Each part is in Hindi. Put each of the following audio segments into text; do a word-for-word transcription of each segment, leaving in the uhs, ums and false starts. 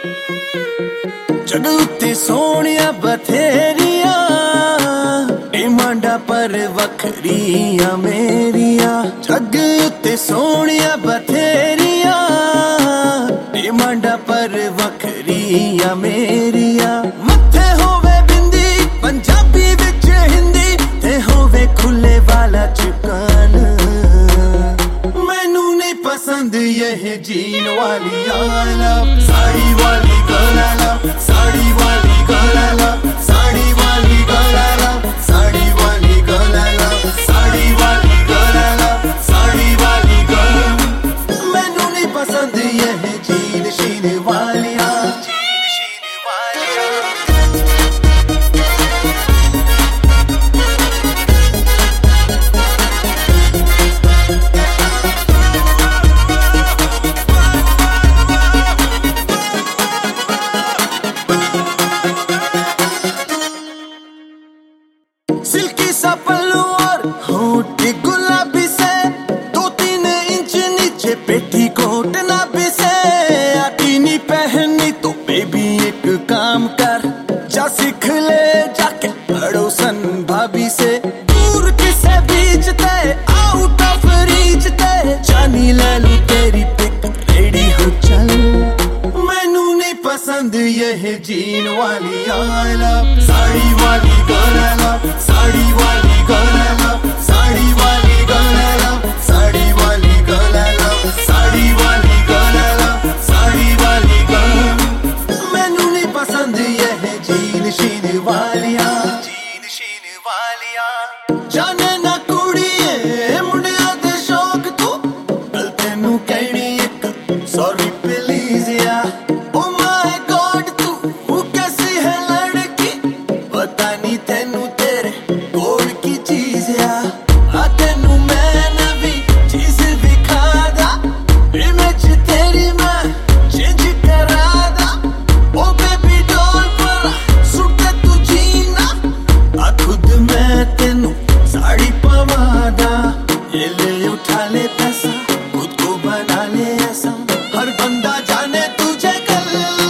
जग उत्ते सोहणिया बथेरिया डिमांडा पर वखरिया मेरिया। जग उत्ते सोहणिया बथेरिया डिमांडा पर वखरिया मेरिया। मथे होवे बिंदी पंजाबी विच हिंदी ते होवे खुले वाला चिकन। मैनू नहीं पसंद यह जीन वाली आला साड़ी वाली गलाला साड़ी वाली गलाला साड़ी वाली गलाला साड़ी वाली गलाला साड़ी वाली गलाला साड़ी वाली गला। मैनू नहीं पसंद यह जीन शीन वालिया जीन शीन वालिया। सिल्की सा पल्लू और होठ गुलाबी से दो तीन इंच नीचे पेटी कोट नाभि से। आती नहीं पहननी तो बेबी एक काम कर जा सीख ले जाके पड़ोसन भाभी से। दूर किसे बीचते आउट ऑफ रीच ते जानी ले लू तेरी पिक रेडी हो चल। मैनू नहीं पसंद यह जीन वाली आला साड़ी वाली गलाला साड़ी वाली गलाला साड़ी वाली गलाला साड़ी वाली गलाला साड़ी वाली गलाला साड़ी वाली गला। मैनू नहीं पसंद यह जीन शीन वालिया जीन शीन वालिया। जाने ना कुड़िए मुंडिया दे शौक तू गल तेनू कहनी एक सॉरी प्लीज या। ओ माय गॉड तू कैसी है लड़की पता नहीं तेनू तेरे गोड़ की चीज या। आ तेनू मैं नवी चीज दिखादा इमेज तेरी मैं चेंज करादा। ओ बेबी डॉल पर सुट तू जीना आ खुद मैं तेनू साड़ी पवादा। ये ले उठा ले पैसा खुद को बना ले ऐसा हर बंदा जाने तुझे कल।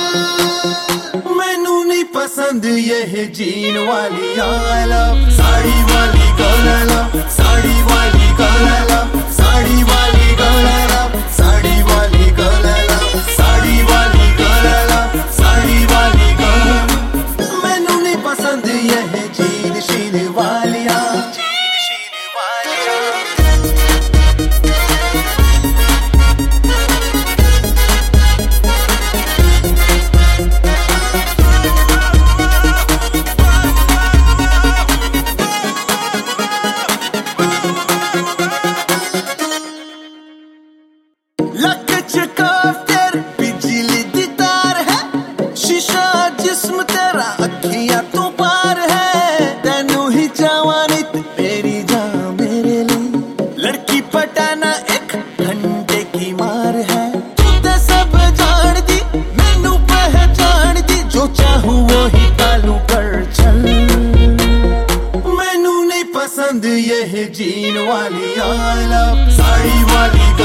मैनू नहीं पसंद यह जीन वाली आला साड़ी वाली गलाला साड़ी वाली गलाला साड़ी वाली गलाला साड़ी वाली गलाला साड़ी वाली गलाला साड़ी वाली गला। मैनू नहीं पसंद यह जीन शीन वालिया जीन शीन वालिया। लक चकाफ तेरे बिजली दी तार है शीशा जिस्म तेरा अखियां तो पार है। तेनू ही जवानी ते मेरी जान मेरे लिए लड़की पटाना एक घंटे की मार है। तू ते सब जान दी मैनू पहचान दी जो चाहूं वो ही तालू कर चल। मैनू नहीं पसंद यह जीन वाली आला साड़ी वाली